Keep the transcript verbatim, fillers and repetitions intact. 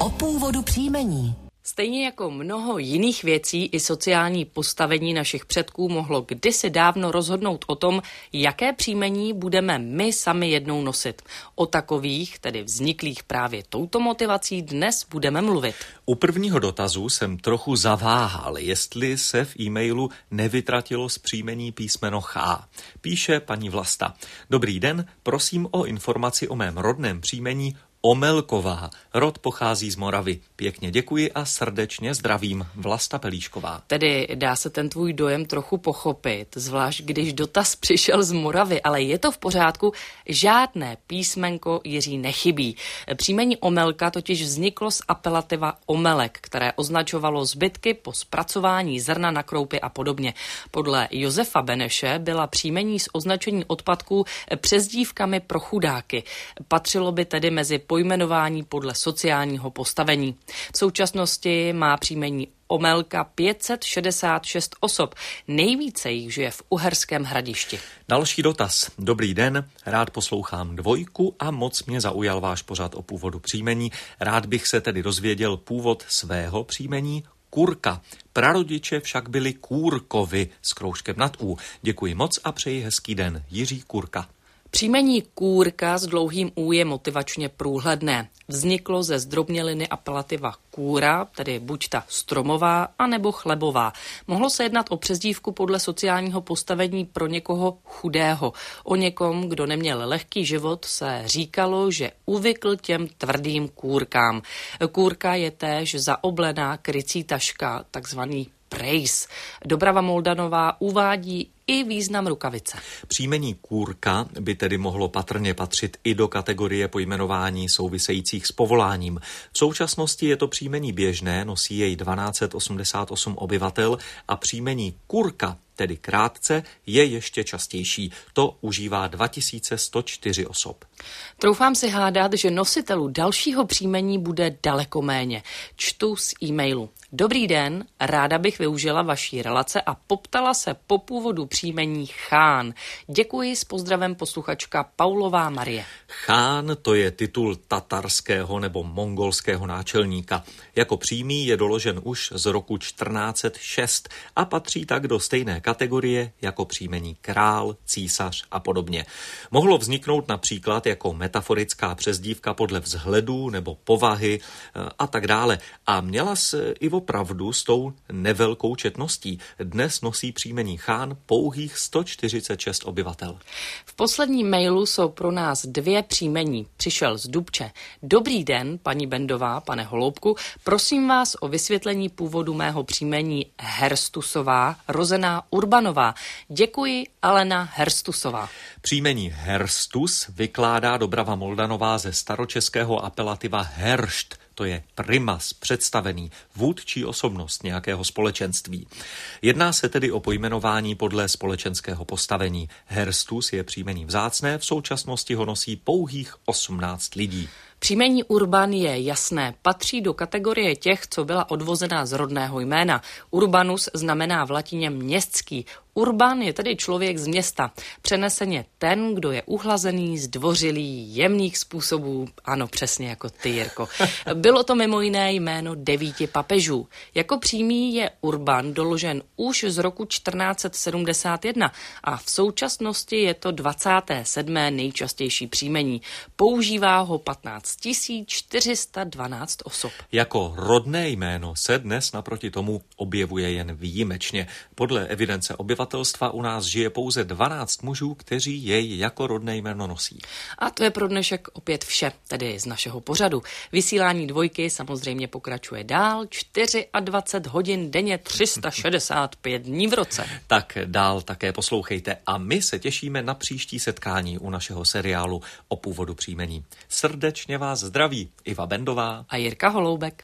O původu příjmení. Stejně jako mnoho jiných věcí i sociální postavení našich předků mohlo kdysi dávno rozhodnout o tom, jaké příjmení budeme my sami jednou nosit. O takových, tedy vzniklých právě touto motivací, dnes budeme mluvit. U prvního dotazu jsem trochu zaváhal, jestli se v e-mailu nevytratilo z příjmení písmeno Ch. Píše paní Vlasta. Dobrý den, prosím o informaci o mém rodném příjmení Omelková. Rod pochází z Moravy. Pěkně děkuji a srdečně zdravím. Vlasta Pelíšková. Tedy dá se ten tvůj dojem trochu pochopit, zvlášť když dotaz přišel z Moravy, ale je to v pořádku, žádné písmenko Jiří nechybí. Příjmení Omelka totiž vzniklo z apelativa omelek, které označovalo zbytky po zpracování zrna na kroupy a podobně. Podle Josefa Beneše byla příjmení z označení odpadků přezdívkami pro chudáky. Patřilo by tedy mezi pojmenování podle sociálního postavení. V současnosti má příjmení Omelka pět set šedesát šest osob. Nejvíce jich žije v Uherském Hradišti. Další dotaz. Dobrý den, rád poslouchám Dvojku a moc mě zaujal váš pořad o původu příjmení. Rád bych se tedy dozvěděl původ svého příjmení Kurka. Prarodiče však byli Kůrkovi s kroužkem nad U. Děkuji moc a přeji hezký den. Jiří Kurka. Příjmení Kůrka s dlouhým U je motivačně průhledné. Vzniklo ze zdrobněliny apelativa kůra, tedy buď ta stromová, anebo chlebová. Mohlo se jednat o přezdívku podle sociálního postavení pro někoho chudého. O někom, kdo neměl lehký život, se říkalo, že uvykl těm tvrdým kůrkám. Kůrka je též zaoblená krycí taška, takzvaný prejs. Dobrava Moldanová uvádí i význam rukavice. Příjmení Kůrka by tedy mohlo patrně patřit i do kategorie pojmenování souvisejících s povoláním. V současnosti je to příjmení běžné, nosí jej tisíc dvě stě osmdesát osm obyvatel a příjmení Kurka, tedy krátce, je ještě častější. To užívá dva tisíce sto čtyři osob. Troufám si hádat, že nositelů dalšího příjmení bude daleko méně. Čtu z e-mailu. Dobrý den, ráda bych využila vaší relace a poptala se po původu příjmení Chán. Děkuji, s pozdravem posluchačka Paulová Marie. Chán to je titul tatarského nebo mongolského náčelníka. Jako přímý je doložen už z roku čtrnáct set šest a patří tak do stejné kategorie jako příjmení král, císař a podobně. Mohlo vzniknout například jako metaforická přezdívka podle vzhledu nebo povahy a tak dále. A měla se i opravdu s tou nevelkou četností. Dnes nosí příjmení Chán pouhých sto čtyřicet šest obyvatel. V posledním mailu jsou pro nás dvě příjmení. Přišel z Dubče. Dobrý den, paní Bendová, pane Holoubku. Prosím vás o vysvětlení původu mého příjmení Herstusová, rozená Urbanová. Děkuji, Alena Herstusová. Příjmení Herstus vykládá Dobrava Moldanová ze staročeského apelativa heršt. To je primas, představený, vůdčí osobnost nějakého společenství. Jedná se tedy o pojmenování podle společenského postavení. Herstus je příjmení vzácné, v současnosti ho nosí pouhých osmnáct lidí. Příjmení Urban je jasné, patří do kategorie těch, co byla odvozená z rodného jména. Urbanus znamená v latině městský. Urban je tedy člověk z města. Přeneseně ten, kdo je uhlazený, zdvořilý, jemných způsobů. Ano, přesně jako ty, Jirko. Bylo to mimo jiné jméno devíti papežů. Jako přímý je Urban doložen už z roku čtrnáct set sedmdesát jedna a v současnosti je to dvacáté sedmé nejčastější příjmení. Používá ho patnáct tisíc čtyři sta dvanáct osob. Jako rodné jméno se dnes naproti tomu objevuje jen výjimečně. Podle evidence obyvatelstva u nás žije pouze dvanáct mužů, kteří jej jako rodné jméno nosí. A to je pro dnešek opět vše, tedy z našeho pořadu. Vysílání Dvojky samozřejmě pokračuje dál, dvacet čtyři hodin denně, tři sta šedesát pět dní v roce. Tak dál také poslouchejte a my se těšíme na příští setkání u našeho seriálu o původu příjmení. Srdečně vás zdraví Iva Bendová a Jirka Holoubek.